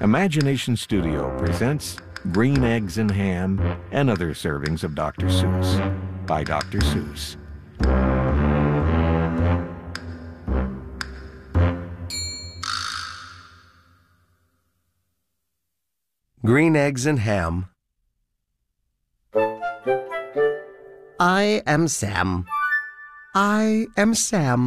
Imagination Studio presents Green Eggs and Ham and Other Servings of Dr. Seuss by Dr. Seuss. Green Eggs and Ham. I am Sam. I am Sam.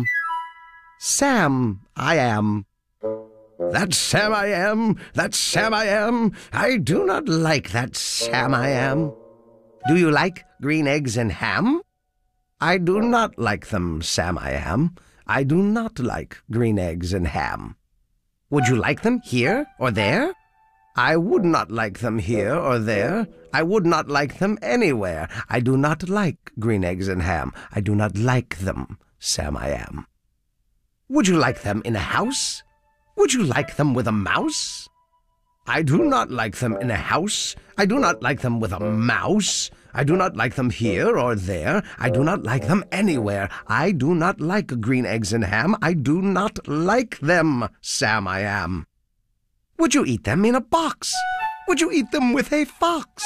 Sam, I am. That's Sam I am. That's Sam I am. I do not like that Sam I am. Do you like green eggs and ham? I do not like them, Sam I am. I do not like green eggs and ham. Would you like them here or there? I would not like them here or there. I would not like them anywhere. I do not like green eggs and ham. I do not like them, Sam I am. Would you like them in a house? Would you like them with a mouse? I do not like them in a house. I do not like them with a mouse. I do not like them here or there. I do not like them anywhere. I do not like green eggs and ham. I do not like them, Sam I am. Would you eat them in a box? Would you eat them with a fox?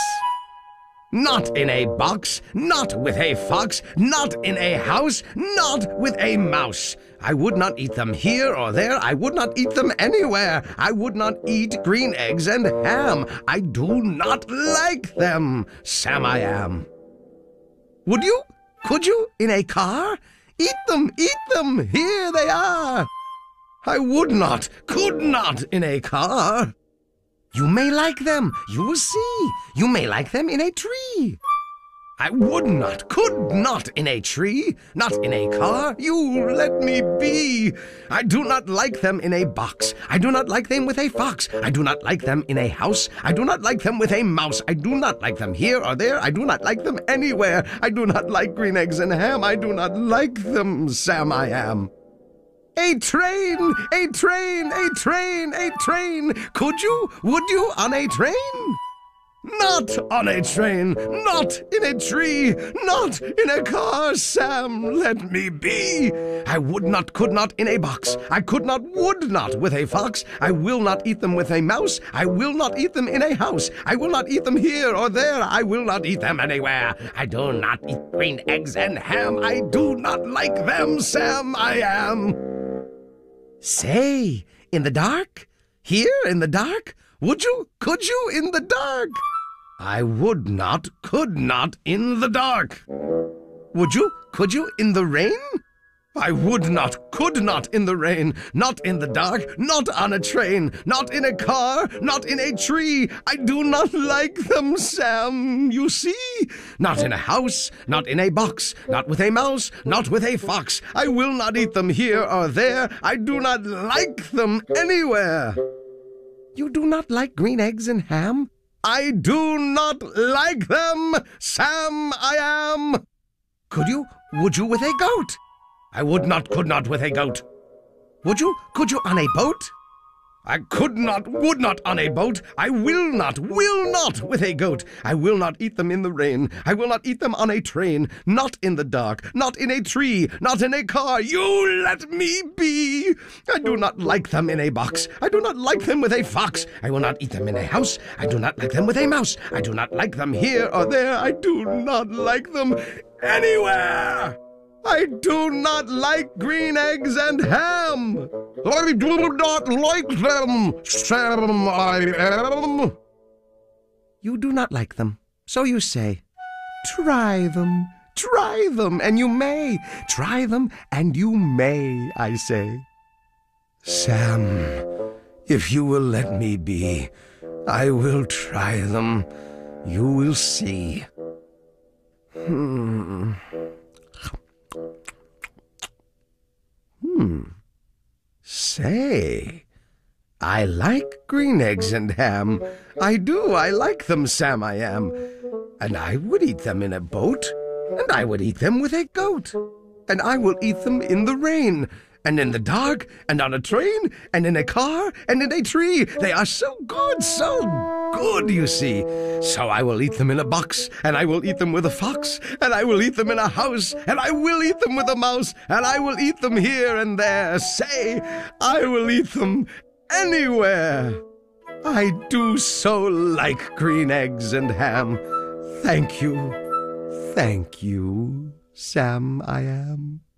Not in a box, not with a fox, not in a house, not with a mouse. I would not eat them here or there. I would not eat them anywhere. I would not eat green eggs and ham. I do not like them, Sam I am. Would you? Could you? In a car? Eat them, here they are. I would not, could not in a car. You may like them, you will see. You may like them in a tree. I would not, could not in a tree, not in a car. You let me be. I do not like them in a box. I do not like them with a fox. I do not like them in a house. I do not like them with a mouse. I do not like them here or there. I do not like them anywhere. I do not like green eggs and ham. I do not like them, Sam I am. A train, a train, a train, a train. Could you, would you on a train? Not on a train, not in a tree, not in a car, Sam, let me be. I would not, could not in a box. I could not, would not with a fox. I will not eat them with a mouse. I will not eat them in a house. I will not eat them here or there. I will not eat them anywhere. I do not eat green eggs and ham. I do not like them, Sam, I am. Say, in the dark? Here in the dark? Would you, could you in the dark? I would not, could not in the dark. Would you, could you in the rain? I would not, could not in the rain, not in the dark, not on a train, not in a car, not in a tree. I do not like them, Sam, you see. Not in a house, not in a box, not with a mouse, not with a fox. I will not eat them here or there. I do not like them anywhere. You do not like green eggs and ham? I do not like them, Sam I am. Could you, would you with a goat? I would not, could not with a goat. Would you, could you on a boat? I could not, would not on a boat. I will not with a goat. I will not eat them in the rain. I will not eat them on a train. Not in the dark, not in a tree, not in a car. You let me be. I do not like them in a box. I do not like them with a fox. I will not eat them in a house. I do not like them with a mouse. I do not like them here or there. I do not like them anywhere. I do not like green eggs and ham. I do not like them, Sam I am. You do not like them, so you say. Try them, and you may. Try them, and you may, I say. Sam, if you will let me be, I will try them. You will see. Say, I like green eggs and ham. I do, I like them, Sam I am. And I would eat them in a boat, and I would eat them with a goat. And I will eat them in the rain, and in the dark, and on a train, and in a car, and in a tree. They are so good, you see. So I will eat them in a box, and I will eat them with a fox, and I will eat them in a house, and I will eat them with a mouse, and I will eat them here and there. Say, I will eat them anywhere. I do so like green eggs and ham. Thank you, Sam I am.